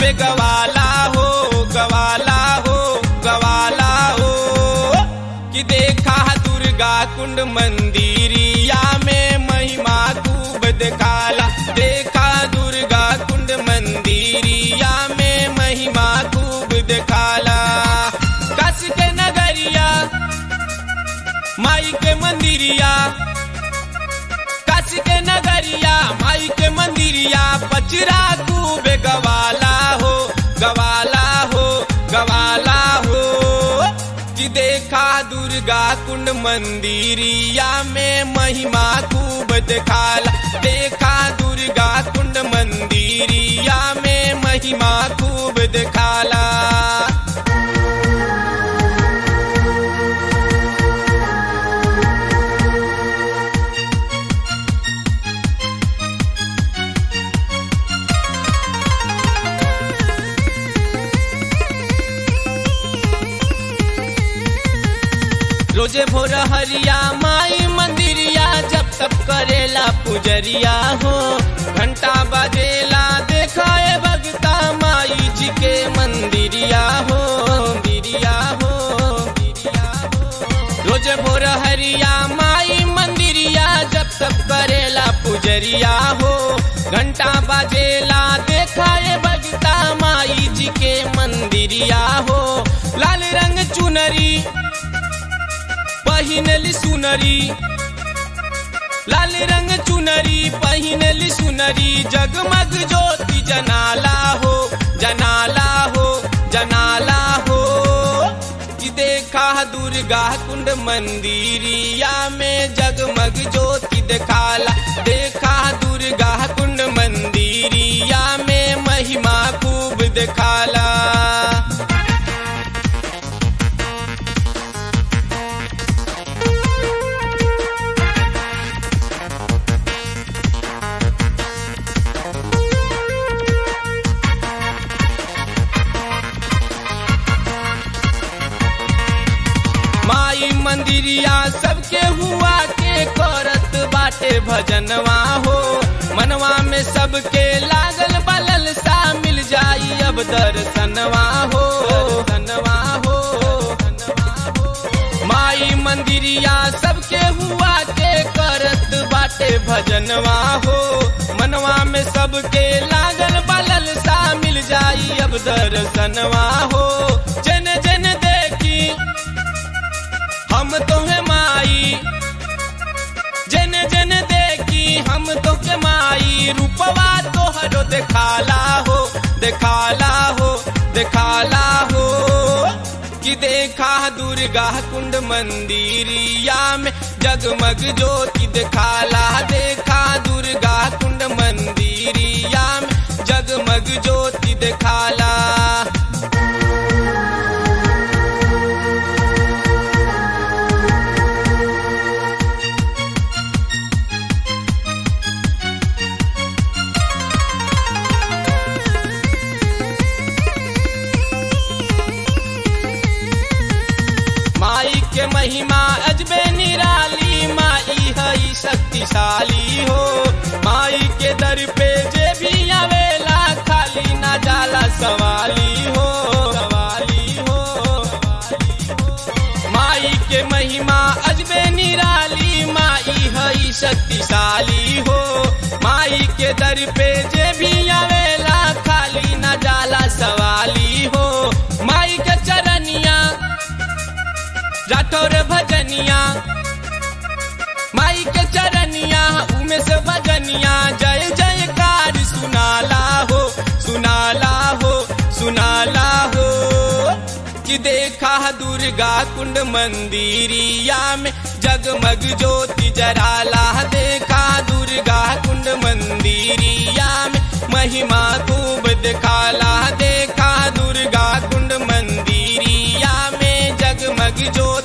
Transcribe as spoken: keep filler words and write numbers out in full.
गवाला हो गवाला हो गवाला हो कि देखा दुर्गा कुंड मंदिरिया में महिमा खूब दिखाला। देखा दुर्गा कुंड मंदिरिया में महिमा खूब दिखाला। काशी के नगरिया माई के मंदिरिया, काशी के नगरिया माई के मंदिरिया पचरा खूब गवाला हो गवाला हो गवाला हो कि देखा दुर्गा कुंड मंदिरिया में महिमा खूब दिखाला। देखा दुर्गा कुंड मंदिरिया में महिमा खूब दिखाला। रोजे भोर हरिया माई मंदिरिया जब तब करेला पुजरिया हो। घंटा बजेला देखा ए भगता माई जी के मंदिरिया हो मंदिरिया हो मंदिरिया हो। रोजे भोर हरिया माई मंदिरिया जब तब करेला पुजरिया हो। घंटा बजेला देखा ए भगता माई जी के मंदिरिया हो। लाल रंग चुनरी पहिनली सुनरी, लाल रंग चुनरी पहिनली सुनरी जगमग ज्योति जनाला हो जनाला हो जनाला हो कि देखा दुर्गा कुंड मंदिरिया में जगमग ज्योति दिखाला। देखा दुर्गा कुंड मंदिरिया में महिमा खूब दिखाला। मंदिरिया सबके हुआ के करत बाटे भजनवा हो। मनवा में सबके लागल बलल सा मिल जाई अब दर्शनवा हो दर्शनवा हो माई मंदिरिया सबके हुआ के करत बाटे भजनवा हो। मनवा में सबके लागल बलल सा मिल जाई अब दर्शनवा हो। जन जन देखी हम तोहे माई, जन जन देखी हम तोके माई रूपवा तोहरो दिखाला हो दिखाला हो दिखाला हो कि देखा दुर्गा कुंड मंदिरिया में जगमग ज्योति दिखाला। देखा दुर्गा कुंड मंदिरिया में जगमग ज्योति दिखाला। माई के महिमा अजबे निराली माई है शक्तिशाली हो। माई के दर पे जे भी आवेला खाली ना जाला सवाली हो सवाली हो माई के महिमा अजबे निराली माई है शक्तिशाली हो। माई के दर पे जे भी आवेला खाली ना जाला सवाली हो। माई के चरनिया राठौर भजनिया माई के चरनिया उमे से भजनिया जय जयकार सुनाला हो सुनाला हो सुनाला हो कि देखा दुर्गा कुंड मंदिरिया में जगमग ज्योति जराला। देखा दुर्गा कुंड मंदिरिया में महिमा खूब दिखाला। देखा दुर्गा कुंड मंदिरिया में जगमग ज्योति